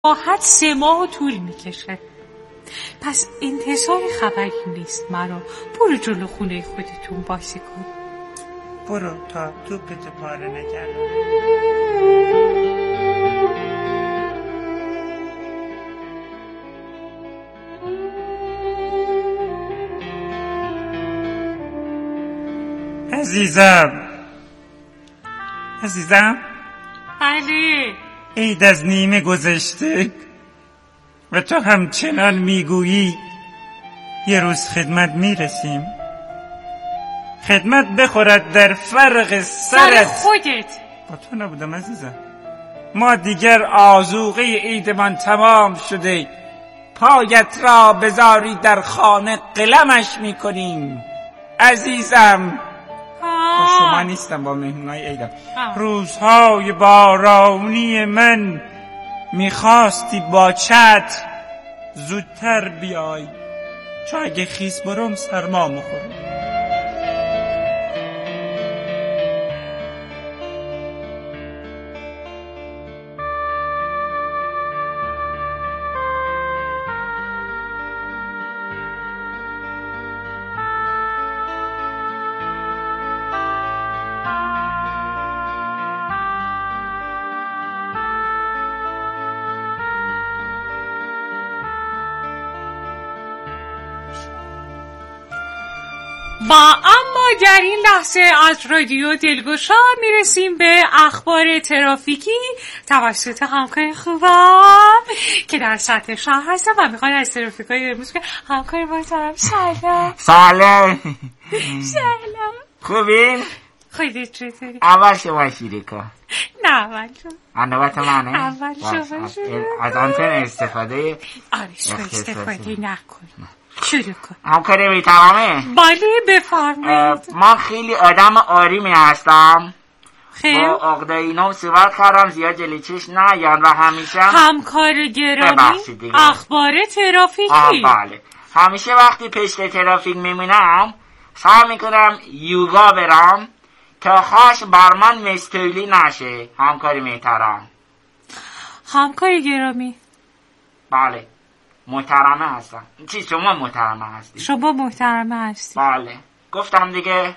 راحت 3 ماه طول میکشه. پس انتظار خبری نیست مرا. برو جلو خونه خودتون بازی کن. برو تا توپتو پاره نکردم. عزیزم بله. عید از نیمه گذشته و تو همچنان میگویی یه روز خدمت میرسیم. خدمت بخورد در فرق سرت. خودت. با تو نبودم عزیزم. ما دیگر آذوقه عیدمان تمام شده. پایت را بذاری در خانه قلمش میکنیم عزیزم. با شما نیستم، با مهمونای عیدم. روزهای بارانی من میخواستی با چتر زودتر بیای، چون اگه خیس برم سرما مخورم. و اما در این لحظه از رادیو دلگشا میرسیم به اخبار ترافیکی توسط همکار خوبم که در سطح شهر هستم و میخوان از ترافیکای امروز که همکار محترم سلام. سلام. سلام. خوبین؟ خودت چطوری؟ اول شما شیری کن. نه اول شما. نوبت منه؟ اول شما. از آنتن استفاده؟ آره استفاده نکن. شروع کن. همکاری میتمامه؟ بله بفرمایید. من خیلی آدم آرومی هستم. خیلی؟ با عقده‌اینا صحبت کردم زیاد جلوی چشم نیان و همیشه همکار گرامی اخبار ترافیکی. بله. همیشه وقتی پشت ترافیک میمونم سعی میکنم یوگا برم تا خاش بر من مستولی نشه. همکاری میترم. همکار گرامی. بله محترمه هستم. چی شما محترمه هستی؟ شما محترمه هستی. بله گفتم دیگه.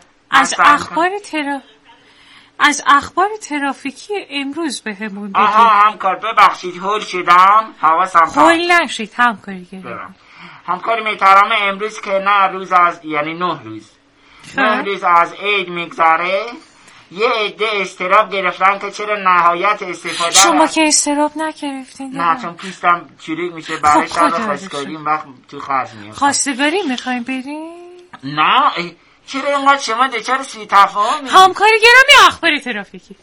از اخبار ترافیکی امروز بهمون بگید. همکار ببخشید هول شدم. حواسم هول نشید همکاری گرامی. همکاری محترمه امروز که نه روز از یعنی 9 روز از عید میگذره. یه عده استراب گرفتن که چرا نهایت استفاده. شما که استراب نگرفتین؟ نه چون پیستم چریک میشه برای شب خواستگاری وقت تو خرج میاد. خواستگاری میخوایم بریم؟ نه چرا اینقدر شما دچار سوء تفاهمی؟ همکاری گرامی اخبار ترافیکی.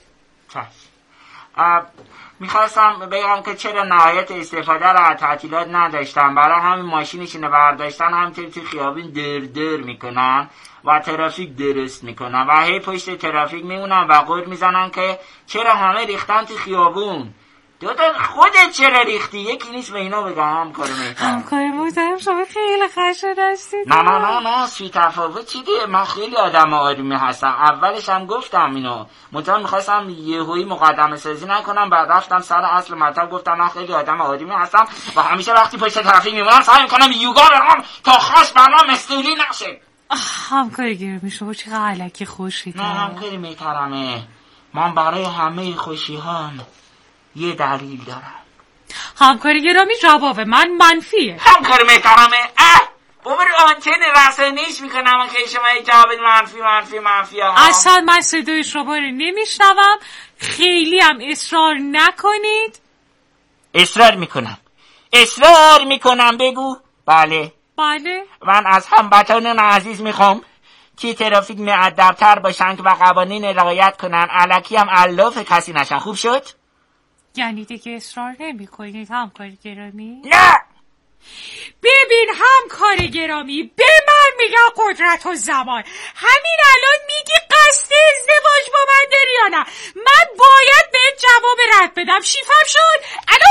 میخواستم بگم که چرا نهایت استفاده را از تعطیلات نداشتن. برای همین ماشینشون برداشتن همینطور تو خیابون در میکنن و ترافیک درست میکنن و هی پشت ترافیک میمونن و قور میزنن که چرا همه ریختن تو خیابون. خودت چرا ریختی؟ یکی نیست به اینا بگم. همکار محترم شما خیلی خشن هستید. نه سوی تفاوت چیه؟ من خیلی آدم آرومی هستم. اولش هم گفتم اینو. منتها میخواستم یهویی مقدمه سازی نکنم. بعد رفتم سر اصل مطلب گفتم من خیلی آدم آرومی هستم و همیشه وقتی پشت ترافیک میمونم سعی میکنم یوگا برم تا خاص برام مستولی نشه. همکار گرامی شما چقدر الکی خوشید. نه همکاری میترمه. من برای همه خوشیهان یه دلیل دارم. همکاری گرامی جواب من منفیه. همکاری میترمه. بابر آنتن رسانه‌ایش میکنم که شما یه جواب منفی اصلا من صدای شما رو نمیشنوم. خیلی هم اصرار نکنید. اصرار میکنم بگو. بله من از هموطنان عزیز میخوام که ترافیک مؤدب‌تر باشن و قوانین رعایت کنن. الکی هم الاف کسی نشن. خوب شد؟ یعنی دیگه اصرار نمی کنید همکاری گرامی؟ نه ببین همکاری گرامی به من میگم قدرت و زمان. همین الان میگی قصد ازدواج با من داری یا نه؟ من باید بهت جواب رد بدم. شیفم شد.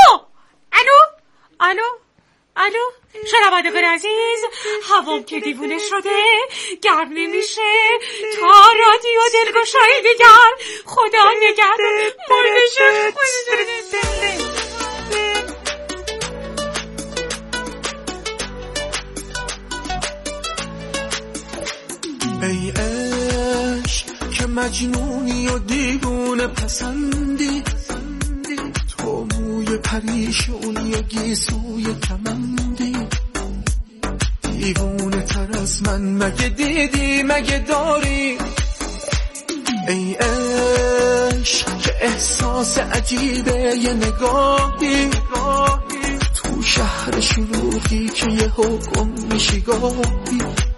الو شنوندگان عزیز، هوام که دیوونه شده گرم نمیشه تا رادیو دلگشای دیگر. خدا نگهدار. مردش ای عشق که مجنونی و دیوونه پسندی، تو موی پریشونی و گیسوی کمندی، دیوونه تر از من مگه دیدی مگه داری؟ ای عشق که احساس عجیبه یه نگاهی، تو شهر شلوغی که یه حکم میشی گاهی،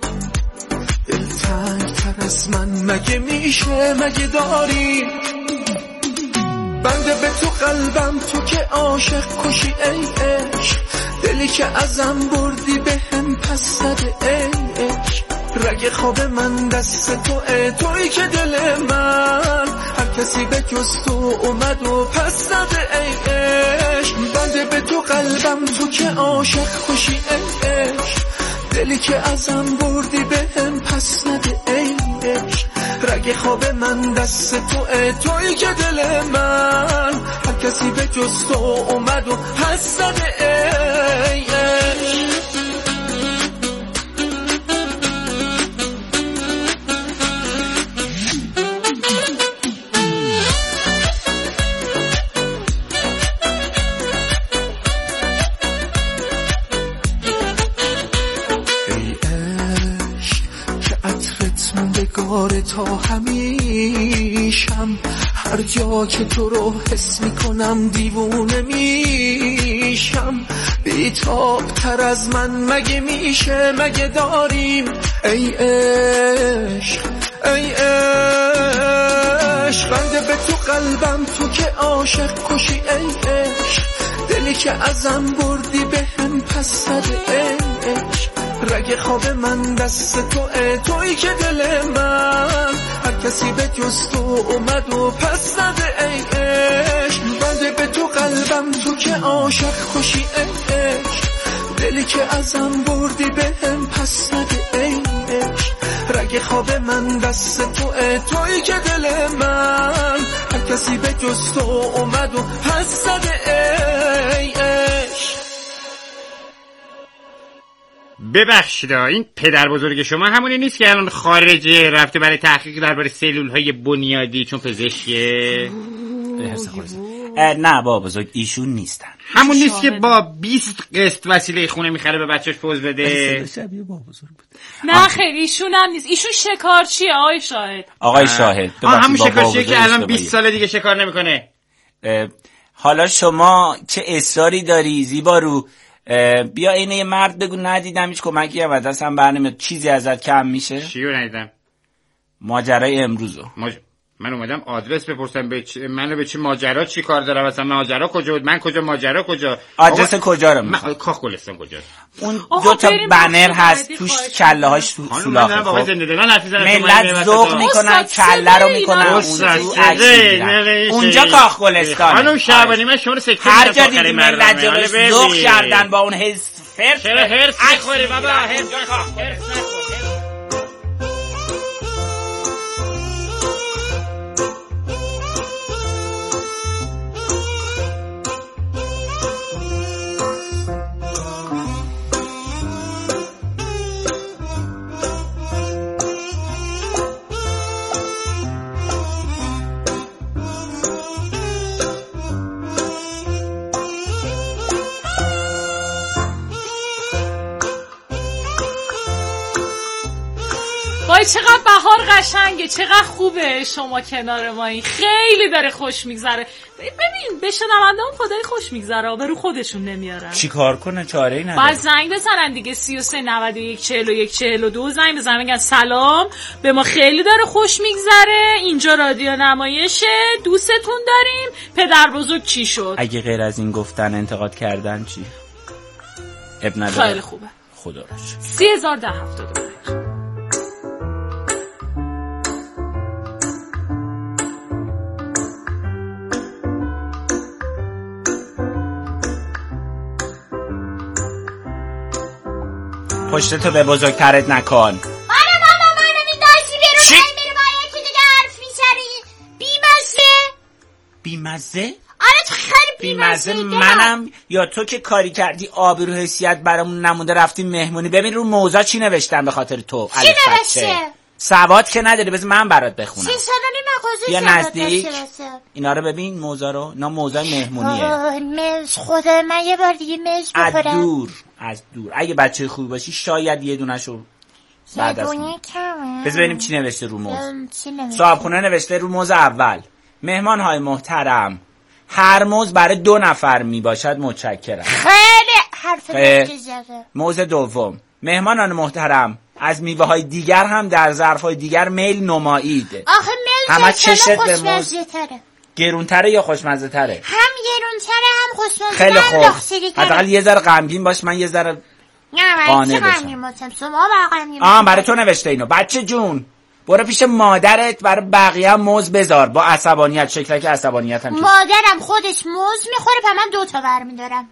دلتنگ تر از من مگه میشه مگه داری؟ بنده به تو قلبم تو که عاشق کشی ای عشق، دلی که ازم بردی به هم پس زده ای عشق، رگ خواب من دست تویی که دل من هر کسی به جز تو اومد و پس زده ای عشق. بنده به تو قلبم تو که عاشق کشی ای عشق، دلی که ازم بردی به هم پس نده ای عشق، رگ خواب من دست تویی که دل من هر کسی به جز تو اومد و پس زده ای عشق. تا همیشم هر جا که تو رو حس میکنم دیوونه میشم، بیتاب تر از من مگه میشه مگه داریم؟ ای عشق ای عشق، بنده به تو قلبم تو که عاشق کشی ای عشق، دلی که ازم بردی به هم پس زده ای عشق، رگ خواب من دست تویی که دل من هر کسی به جز تو اومد و پس زده ای عشق. بنده به تو قلبم تو که عاشق کشی ای عشق، دلی که ازم بردی به هم پس زده ای عشق، رگ خواب من دست تویی که دل من هر کسی به جز تو اومد و پس زده ای عشق. ببخشید این پدر بزرگ شما همونی نیست که الان خارجه رفته برای تحقیق درباره سلول‌های بنیادی چون پزشکه؟ نه بابا بزرگ ایشون نیستن. همون نیست که با 20 قسط وسیله خونه میخره به بچه‌ش پوز بده؟ شبیه بابا بزرگ بود. نه خیلی ایشون هم نیست، ایشون شکارچیه آقای شاهد. آقای شاهد همون شکارچیه که الان 20 سال دیگه شکار نمیکنه. حالا شما چه اصراری داری زیبا رو؟ بیا اینه یه مرد بگو ندیدم هیچ کمکی هم از دستم برنمیاد، چیزی ازت کم میشه؟ چیو ندیدم؟ ماجرای امروزو من اومدم آدرس بپرسم منو به چه ماجرا چی کار دارم، مثلا ماجرا کجا بود، من کجا، ماجرا کجا، آدرس کجا رو میخوای؟ کاخ گلستان کجاست؟ اون دو تا بنر هست توش کله هاش سولاخه، خب ملت ذوق میکنن کله رو میکنن اونجا کاخ گلستان. خانم شعبانی من شما رو سکته هر جا دیدی ملت جلوش ذوق کردن با اون حس فرد. چرا هرس میخوری بابا؟ هرس نخور. چقدر بهار قشنگه، چقدر خوبه شما کنار ما، این خیلی داره خوش میگذره. ببین به شنونده‌ام خدای خوش میگذره، به رو خودشون نمیارن. چی کار کنه؟ چاره‌ای نداره. باید زنگ بزنن دیگه 33 91 41 42 زنگ بزنن بگن سلام به ما خیلی داره خوش میگذره، اینجا رادیو نمایشه، دوستتون داریم، پدر بزرگ چی شد؟ اگه غیر از این گفتن انتقاد کردن چی؟ اب نداره. خیلی خوبه. خدا را شکر. 301072. پشتتو به بزرگترت نکن. آره بابا منو میداشتی برو میره با یکی دیگه حرف میزنی. بیمزه؟ آره تو خیلی بیمزه. منم یا تو که کاری کردی آبرو حیثیت برامون نمونده رفتیم مهمونی، ببین رو موضوع چی نوشتن به خاطر تو. چی نوشته؟ سواد که نداری، بذار من برات بخونم. 3 سال و نیم مغازه یا نزدیک داشته. اینا رو ببین، موزا رو، اینا موزای مهمونیه. مز خدا من یه بار دیگه مز بخورم. از دور اگه بچه خوبی باشی شاید یه دونه‌شو بعد از اون. بذار ببینیم چی نوشته رو موز. صاحبخونه نوشته رو موز اول: مهمان‌های محترم، هر موز برای 2 نفر می باشد متشکرم. خیلی حرف زده. موز دوم: مهمانان محترم، از میوه‌های دیگر هم در ظرف‌های دیگر میل نمایید. آخه میل همه چشت به موز. تره. گرون‌تره یا خوشمزه تره؟ هم گرون‌تره هم خوشمزه. خیلی خوب. حداقل یه ذره غمگین باش، من یه ذره قانع بشم. برای تو نوشته اینو. بچه جون برو پیش مادرت برای بقیه هم موز بذار، با عصبانیت، شکلک عصبانیت هم. مادرم خودش موز میخوره و من 2 تا برمیدارم.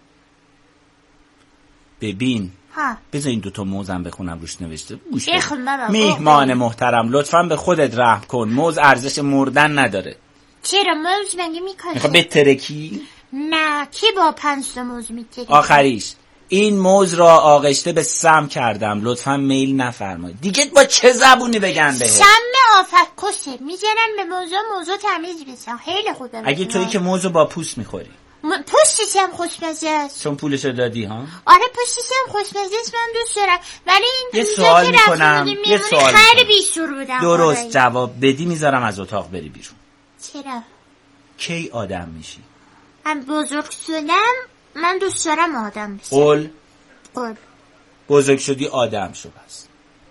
ببین بذار این 2 تا موزم بخونم روش نوشته. بخون بابا. میهمان محترم، لطفاً به خودت رحم کن، موز ارزش مردن نداره. چرا موز مگه میکنه؟ میخوای بترکی؟ نه، کی با 5 تا موز میترکی؟ آخریش: این موز را آغشته به سم کردم، لطفاً میل نفرمایید. دیگه با چه زبونی بگن بهت؟ سم آفکوسه میزنن به موزو تمیز بسن. خیلی خوبه. اگه تویی که موزو با پوست میخوری. پوستش هم خوشمزه است. چون پولشو دادی ها؟ آره پوستش هم خوشمزه است، من دوست دارم. ولی این یه سوال میکنم، خیلی بیشور بودم. درست جواب بدی میذارم از اتاق بری بیرون. چرا؟ کی آدم میشی؟ من بزرگ شدم، من دوست دارم آدم بشم. قول قول. بزرگ شدی آدم شو بس.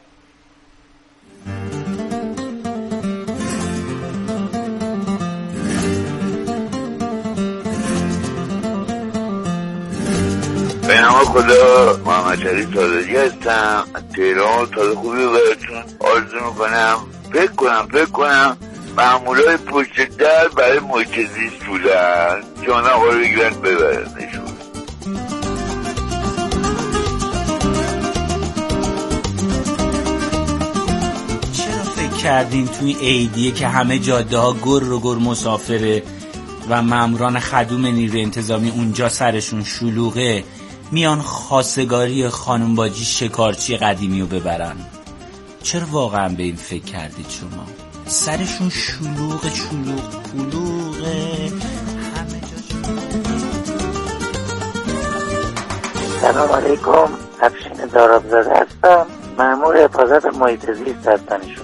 به نام خدا، محمد شریف تازگی هستم از تهران. تازه خوبی رو براتون آرزو میکنم. فکر کنم معمولای پشت در برای محیط زیست بودن، جانا ها رو بگیرن ببرنشون. چرا فکر کردین توی عیدیه که همه جاده ها گر مسافره و ماموران خدوم نیروی انتظامی اونجا سرشون شلوغه، میان خواستگاری خانم باجی شکارچی قدیمی رو ببرن؟ چرا واقعا به این فکر کردید شما؟ سرشون شلوغه همه جا. سلام علیکم، افشین دارابزاده هستم، مأمور حفاظت محیط زیست هستنشون.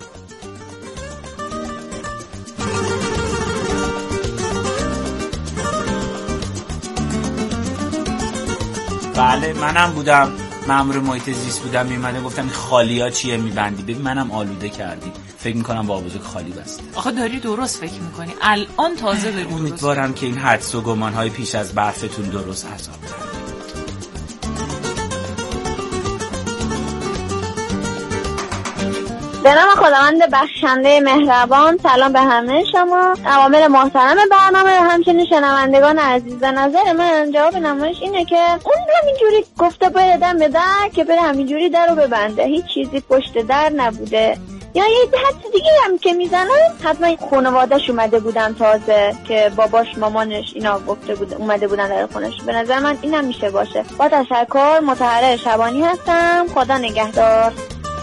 بله منم بودم، مأمور محیط زیست بودم. میمدم گفتم این خالی ها چیه میبندی؟ ببین منم آلوده کردی. فکر میکنم با بزرگ خالی بسته. آخه داری درست فکر میکنی، الان تازه داری درست. امیدوارم که این حدس و گمان های پیش از برفتون درست حساب کنید. به نام خداوند بخشنده مهربان. سلام به همه شما عوامل محترم برنامه و همچنین شنوندگان عزیز. به نظر من جواب نمایش اینه که اون همینجوری گفته باید دم بده که بره همینجوری در رو ببنده، هیچ چیزی پشت در نبوده. یا یه حد دیگه هم که میزنن، حتما خانواده‌اش اومده بودن تازه که باباش مامانش اینا گفته بود اومده بودن در خونش. به نظر من اینم میشه باشه. با تشکر، مطهر شبانی هستم. خدا نگهدار.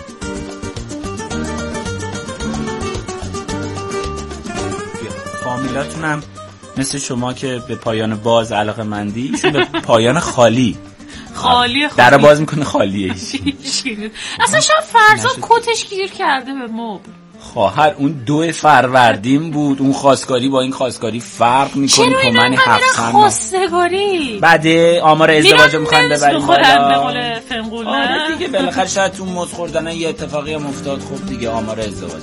فامیلاتونم مثل شما که به پایان باز علاقه‌مندی، ایشون به پایان خالی در باز میکنه خالیه. اصلا شاید فرزا کتش گیر کرده به مبل. خواهر اون 2 فروردین بود، اون خواستگاری با این خواستگاری فرق میکنه. چرا اینا اینقدر خواستگاری؟ بعده آمار ازدواجو میخواین ببریم بالا. آره دیگه بالاخره شاید تو موز خوردن یه اتفاقی هم افتاد. خب دیگه آمار ازدواج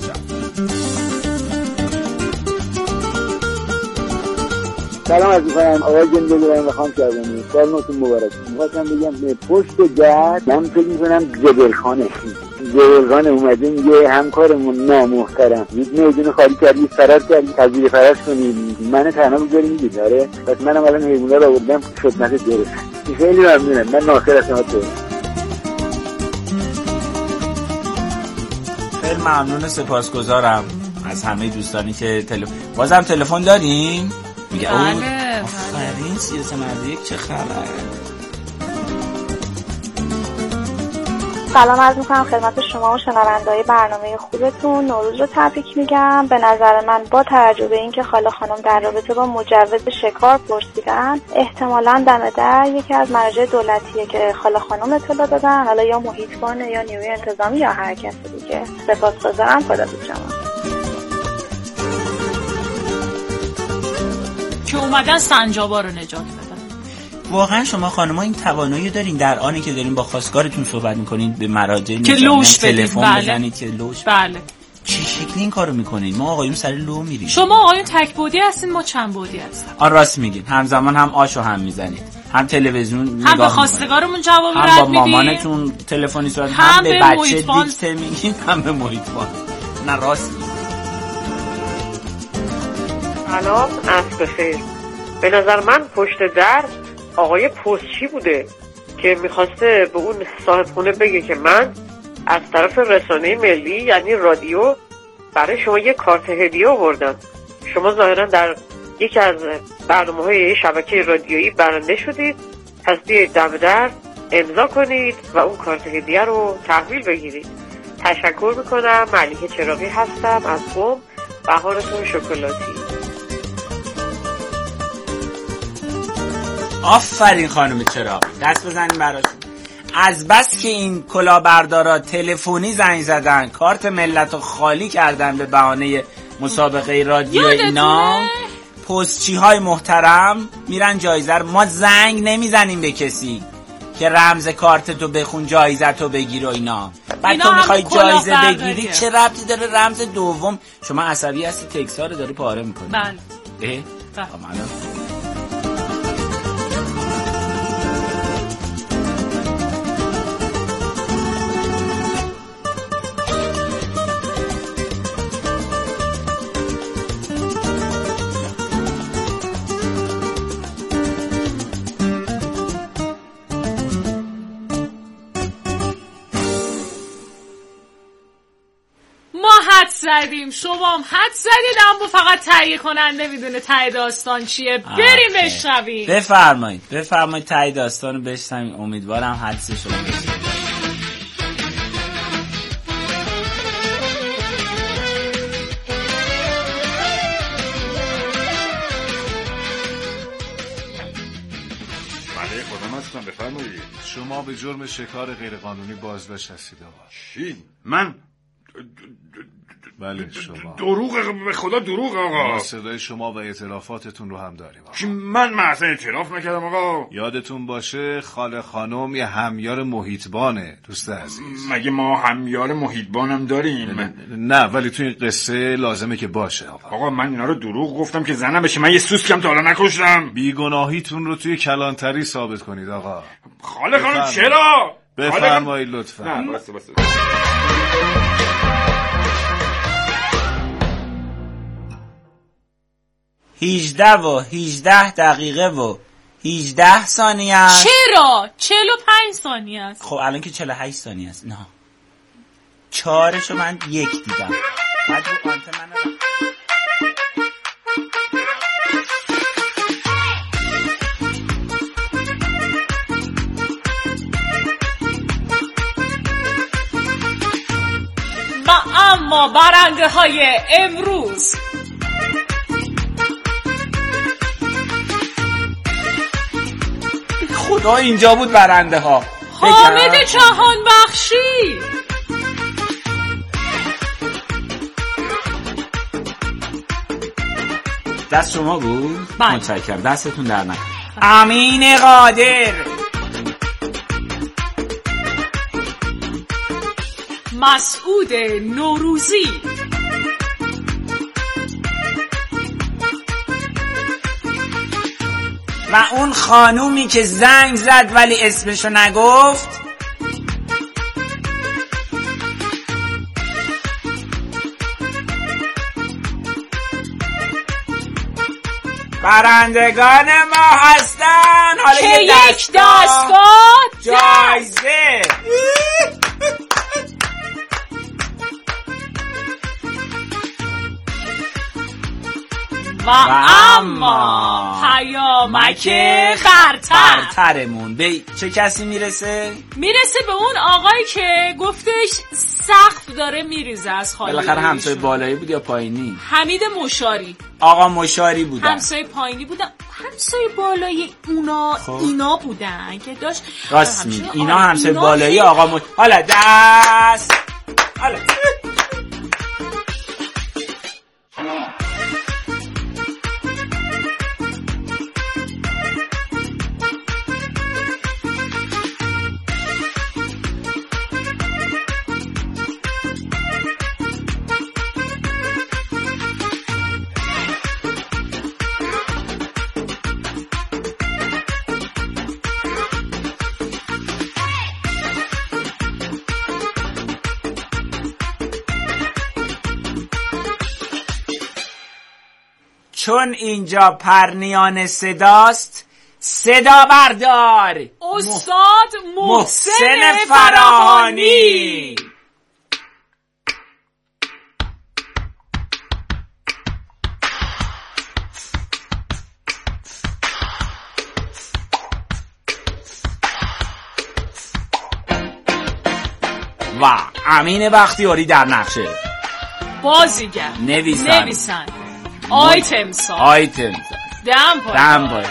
سلام عرض می‌کنم آقای زندگی رو میخوام کردم. سال نوتون مبارک. می‌خواستم بگم پشت در من فکر می‌کنم جبرخان اومده میگه همکارمون نامحترم میدونه خالی کردی فرار کردی تجزیه فرار کنید من تنها بذاری میگی داره. پس منم الان حیونا رو آوردم خدمت درست. خیلی ممنونم. من ناصر هستم. خیلی ممنون، سپاسگزارم از همه دوستانی که بازم تلفن داریم. میگه آفرین 3391 چه خبر. سلام عرض میکنم خدمت شما و شنونده‌های برنامه خوبتون. نوروز رو تبریک میگم. به نظر من با توجه به اینکه خاله خانم در رابطه با مجوز شکار پرسیدن، احتمالاً دم در یکی از مراجع دولتیه که خاله خانم اطلاع دادن، حالا یا محیط‌بانه یا نیروی انتظامی یا هر کس دیگه. سپاسگزارم. خدا به شما. که اومدن سنجابا رو نجات بدن. واقعا شما خانم‌ها این توانایی دارین در آنی که دارین با خواستگارتون صحبت می‌کنین به مراجع که لوش تلفن بزنید که لوش. بله. چه شکلی این کارو می‌کنین؟ ما آقایون سر لو میریم. شما آقایون تک بعدی هستین، ما چند بعدی هستیم. آن راست میگین. همزمان هم آشو هم میزنید. هم تلویزیون نگاه هم به خواستگارمون جواب رد میدین. هم با میدین. مامانتون تلفنی صحبت، هم به بچه دیکته میگین، هم به محیط‌بان. نه راست میگین. سلام، عصر بخیر. به نظر من پشت در آقای پستچی بوده که میخواسته به اون صاحب خونه بگه که من از طرف رسانه ملی یعنی رادیو برای شما یه کارت هدیه آوردم. شما ظاهرا در یکی از برنامه‌های شبکه رادیویی برنده شدید، پس بیایید دم در امضا کنید و اون کارت هدیه رو تحویل بگیرید. تشکر میکنم. ملیحه چراغی هستم از قم. بهارتون شکلاتی. آفرین خانم چراغ، دست بزنیم براشون. از بس که این کلاهبردارا تلفنی زنگ زدن، کارت ملتو خالی کردن به بهانه مسابقه رادیو اینا، پستچی های محترم میرن جایزه رو. ما زنگ نمیزنیم به کسی که رمز کارت تو بخون جایزه تو بگیر و اینا. بعد تو میخوای جایزه بگیری، چه ربطی داره رمز دوم؟ شما عصبی هستی، تکسا رو داری پاره میکنی. بله. حد زدیم، شما هم حد زدید، اما فقط تهیه کننده میدونه ته داستان چیه. بریم بشنویم. بفرمایید ته داستان رو بشنویم. امیدوارم حدسش رو بزنید. بله خودم هستم، بفرمایید. شما به جرم شکار غیرقانونی بازداشت هستید آقا. چی؟ من؟ بله شما. دروغ، به خدا دروغ آقا. ما صدای شما و اعترافاتتون رو هم داریم آقا. من اصلا اعتراف نکردم آقا. یادتون باشه خاله خانم یه همیار محیطبانه دوست عزیز. مگه ما همیار محیطبانم داریم؟ نه ولی تو این قصه لازمه که باشه آقا. من اینا رو دروغ گفتم که زنم بشه. من یه سوسکم تا حالا نکشتم. بیگناهیتون رو توی کلانتری ثابت کنید آقا. خاله خانم چرا؟ بفرمایید لطفا. نه بس. 18 و 18 دقیقه و 18 ثانیه است. چرا؟ 45 ثانیه است. خب الان که 48 ثانیه است. نه 4شو من 1 دیدم. بعد رو قانت من و اما برنده های امروز خدا اینجا بود برنده ها. حامد جهان بخشی. دست شما بود؟ بله. متشکرم، دستتون در نکنه. امین قادر، مسعود نوروزی، و اون خانومی که زنگ زد ولی اسمشو نگفت برندگان ما هستن. حالا که یک دستگاه جایزه. و اما پیامک برترمون به چه کسی میرسه؟ میرسه به اون آقایی که گفتش سقف داره میریزه از خالی. بالاخره همسایه بالایی بود یا پایینی؟ حمید مشاری. آقا مشاری بودن. همسایه پایینی بودن. همسایه بالایی اونا اینا بودن که داشت راست میگی. اینا همسایه بالایی آقا حالا دست حالا چون اینجا پرنیان صداست صدا بردار استاد محسن فراهانی. و امین بختیاری در نقشه بازیگر نویسنده آیتم دم پای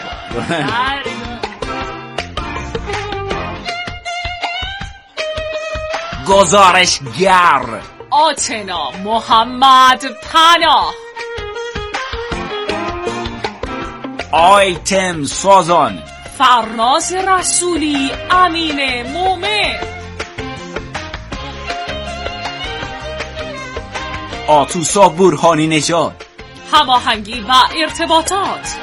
گزارشگر آتنا محمد پناه. آیتم سازان فرناز رسولی امین مومن. آتوسا برهانی نژاد هماهنگی و ارتباطات.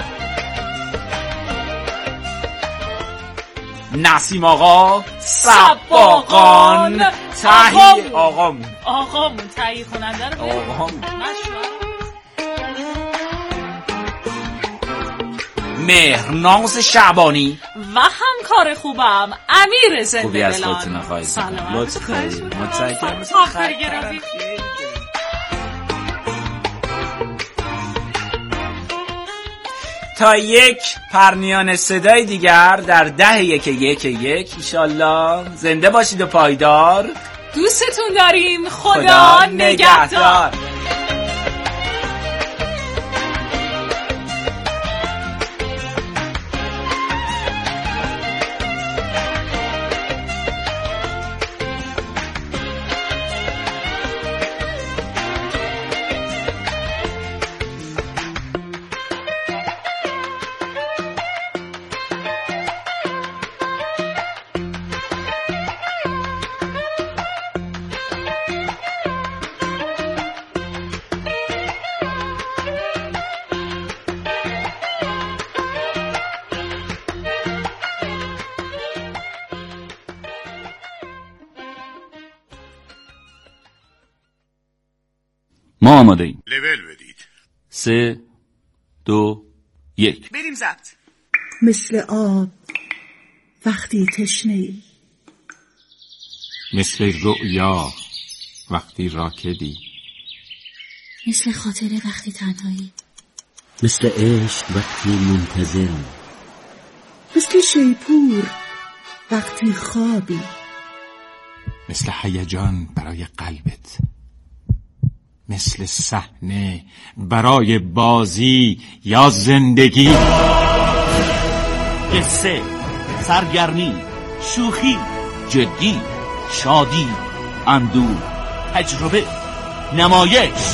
نسیم آقا سباقان تهیه آقامون تهیه کننده رو مهرناز شعبانی و همکار خوبم امیر زنده خوبی از بلان. خودتون خواهید سلام متشکرم. تا یک پرنیان صدای دیگر در 10-1-1-1 ایشالله زنده باشید و پایدار. دوستتون داریم. خدا نگهدار. ما آماده ایم. لول بدید. 3 2 1 بریم ضبط. مثل آب وقتی تشنه‌ای، مثل رؤیا وقتی راکدی، مثل خاطره وقتی تنهایی، مثل عشق وقتی منتظر، مثل شیپور وقتی خوابی، مثل هیجان برای قلبت، مثل صحنه برای بازی یا زندگی. قصه، سرگرمی، شوخی، جدی، شادی، اندوه، تجربه، نمایش.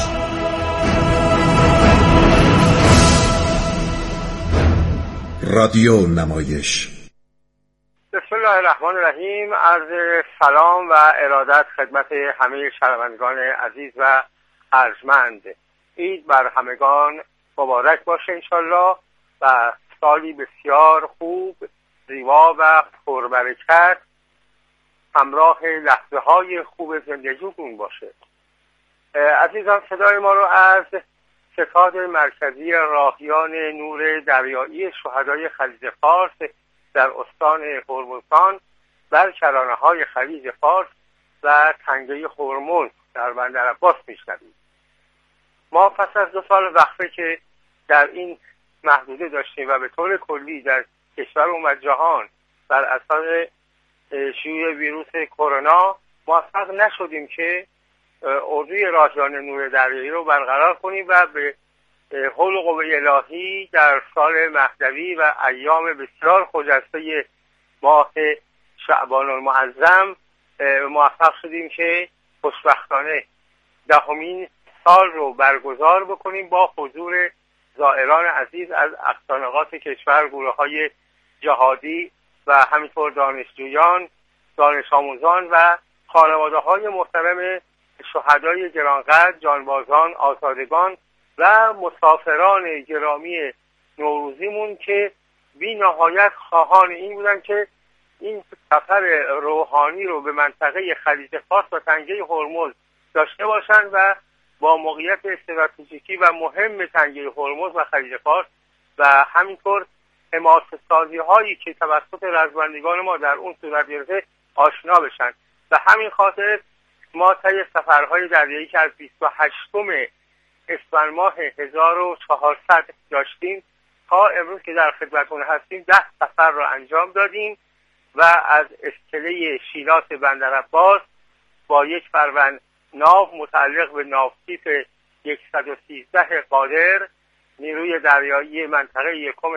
رادیو نمایش. بسم الله الرحمن الرحیم. عرض سلام و ارادت خدمت همه شنوندگان عزیز و ارجمند. عید بر همگان مبارک باشه انشالله و سالی بسیار خوب، زیبا و پربرکت همراه لحظه های خوب زندگیتون باشه. عزیزان، صدای ما رو از ستاد مرکزی راهیان نور دریایی شهدای خلیج فارس در استان هرمزگان بر کرانه های خلیج فارس و تنگه هرمز در بندر عباس میشنوید. ما پس از 2 سال وقفه که در این محدوده داشتیم و به طور کلی در کشور و جهان بر اساس شیوع ویروس کرونا موفق نشدیم که اردوی راهیان نور دریایی رو برقرار کنیم و به حول و قوه الهی در سال مهدوی و ایام بسیار خجسته ماه شعبان المعظم موفق شدیم که خوشبختانه 10مین سال رو برگزار بکنیم با حضور زائران عزیز از اقصا نقاط کشور، گروه‌های جهادی و همینطور دانشجویان، دانش آموزان و خانواده‌های محترم شهدای گرانقدر، جانبازان، آزادگان و مسافران گرامی نوروزیمون که بی نهایت خواهان این بودن که این سفر روحانی رو به منطقه خلیج فارس و تنگه هرمز داشته باشن و با موقعیت استراتژیکی و مهم تنگه هرمز و خلیج فارس و همینطور حماسه سازی هایی که توسط رزمندگان ما در اون صورت گرفته آشنا بشن. و همین خاطر ما طی سفرهای دریایی که از 28 اسفند ماه 1400 داشتیم تا امروز که در خدمتتون هستیم 10 سفر را انجام دادیم و از اسکله شیلات بندرعباس با یک فروند ناو متعلق به ناوتیپ 113 قادر نیروی دریایی منطقه یکم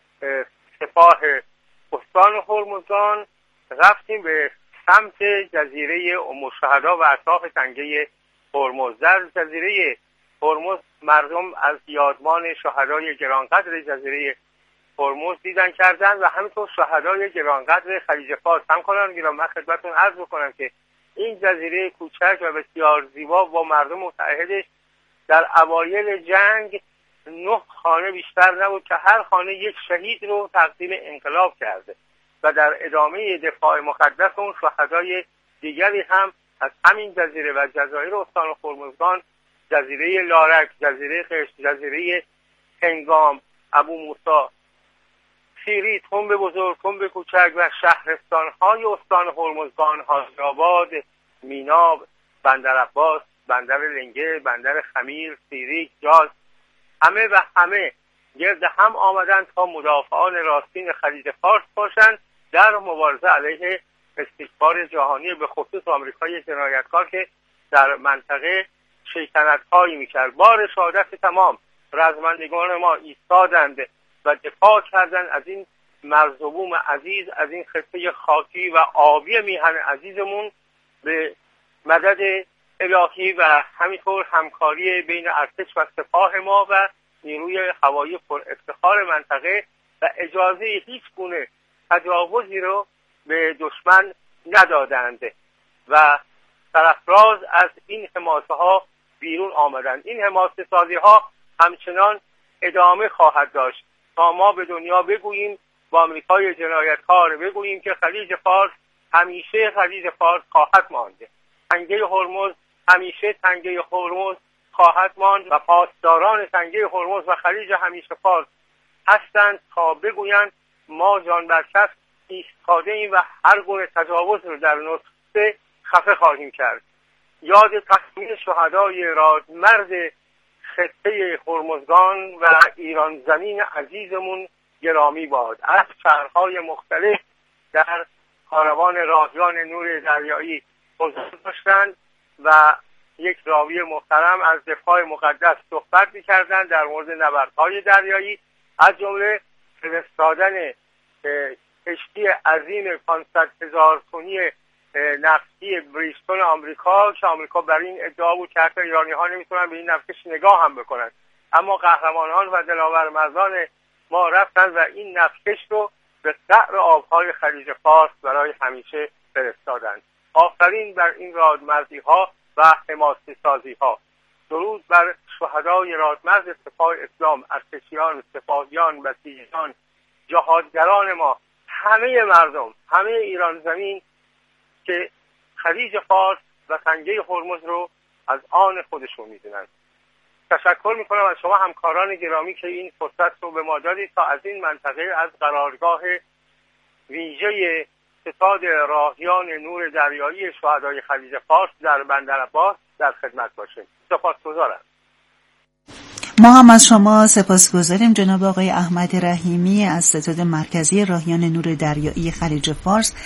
سپاه استان هرمزگان رفتیم به سمت جزیره ام الشهدا و اطراف تنگه هرمز. در جزیره هرمز مردم از یادمان شهدای گرانقدر جزیره هرمز دیدن کردن و همینطور شهدای گرانقدر خلیج فارس. همکاران گرامی من خدمتتون عرض بکنم که این جزیره کوچک و بسیار زیبا با مردم متعهدش در اوایل جنگ 9 خانه بیشتر نبود که هر خانه یک شهید رو تقدیم انقلاب کرده و در ادامه دفاع مقدس اون شهدای دیگری هم از همین جزیره و جزایر استان هرمزگان، جزیره لارک، جزیره خشت، جزیره هنگام، ابو موسی، سیری، تنب بزرگ، تنب کوچک و شهرستان‌های استان هرمزگان، حاجی‌آباد، میناب، بندرعباس، بندر لنگه، بندر خمیر، سیریک، جاز، همه گرد هم آمدن تا مدافعان راستین خلیج فارس باشند در مبارزه علیه استکبار جهانی، به خصوص آمریکای جنایتکار که در منطقه شیطنت‌هایی می‌کرد. بار شهادت تمام رزمندگان ما ایستادند و دفاع کردند از این مرزبوم عزیز، از این خطه خاکی و آبی میهن عزیزمون به مدد الهی و همینطور همکاری بین ارتش و سپاه ما و نیروی هوایی پر افتخار منطقه و اجازه هیچ گونه تجاوزی رو به دشمن ندادند و سرفراز از این حماسه ها بیرون آمدند. این حماسه سازی ها همچنان ادامه خواهد داشت تا ما به دنیا بگوییم، با آمریکای جنایتکار بگوییم که خلیج فارس همیشه خلیج فارس خواهد ماند، تنگه هرمز همیشه تنگه هرمز خواهد ماند و پاسداران تنگه هرمز و خلیج همیشه فارس هستند تا بگویند ما جان بر کف ایستاده ایم و هر گونه تجاوز رو در نطفه خفه خواهیم کرد. یاد تحمیل شهدای رادمرد خطه هرمزگان و ایران زمین عزیزمون گرامی باد. از شهرهای مختلف در کاروان راهیان نور دریایی حضور داشتند و یک راوی محترم از دفاع مقدس صحبت می‌کردند در مورد نبردهای دریایی، از جمله فرستادن کشتی عظیم 500,000 تنی نفتی بریستون آمریکا که آمریکا برای این ادعا بود که حتی ایرانی‌ها نمی‌تونن به این نفتکش نگاه هم بکنن، اما قهرمانان و دلاورمردان ما رفتن و این نفتکش رو به قعر آب‌های خلیج فارس برای همیشه فرستادند. آفرین بر این رادمردی‌ها و حماسه سازی‌ها. درود بر شهدای رادمرد سپاه اسلام، ارتشیان، سپاهیان، بسیجیان، جهادگران ما، همه مردم، همه ایران زمین که خلیج فارس و تنگه هرمز رو از آن خودشون میدونن. تشکر میکنم از شما همکاران گرامی که این فرصت رو به ما دادید تا از این منطقه، از قرارگاه ویژه ستاد راهیان نور دریایی شهدای خلیج فارس در بندرعباس در خدمت باشیم. سپاسگزارم. ما هم از شما سپاسگزاریم جناب آقای احمد رحیمی از ستاد مرکزی راهیان نور دریایی خلیج فارس